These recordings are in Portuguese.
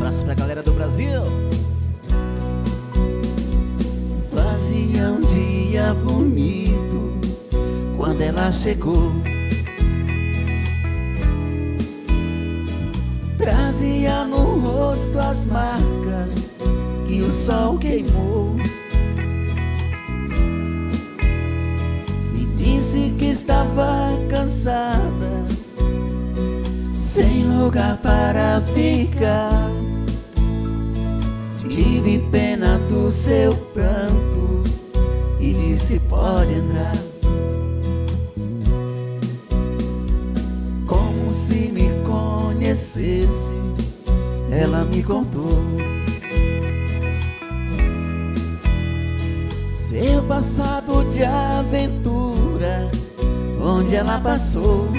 abraço pra galera do Brasil. Fazia um dia bonito quando ela chegou. Trazia no rosto as marcas que o sol queimou. Me disse que estava cansada, sem lugar para ficar. Tive pena do seu pranto e disse: pode entrar. Como se me conhecesse, ela me contou seu passado de aventura, onde ela passou.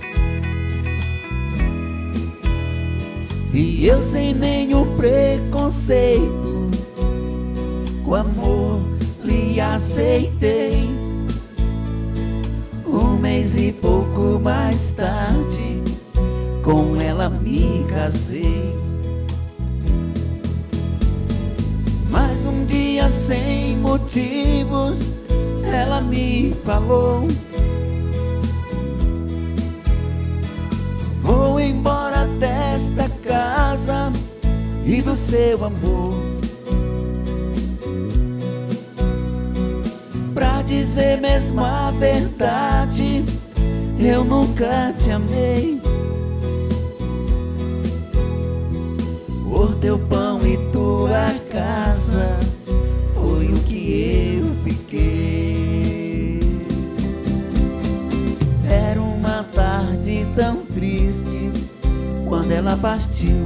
E eu, sem nenhum preconceito, com amor lhe aceitei. Um mês e pouco mais tarde, com ela me casei. Mas um dia, sem motivos, ela me falou: vou embora desta casa e do seu amor. Pra dizer mesmo a verdade, eu nunca te amei. Por teu pão e tua casa foi o que eu fiquei. Era uma tarde tão triste quando ela partiu.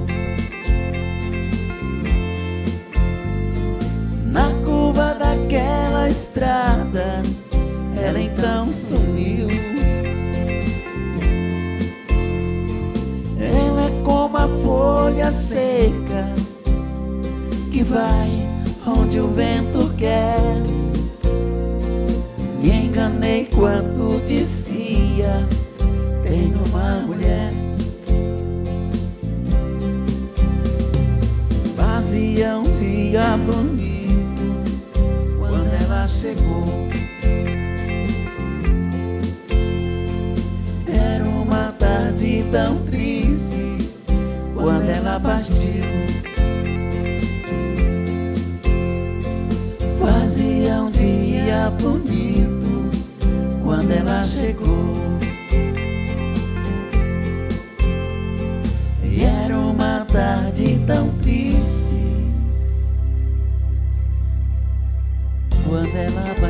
Na curva daquela estrada, ela então sumiu. Ela é como a folha seca que vai onde o vento quer. Me enganei quando dizia: tenho uma mulher. Fazia um dia bonito quando ela chegou. Era uma tarde tão triste quando ela partiu. Fazia um dia bonito quando ela chegou. E era uma tarde tão triste quando ela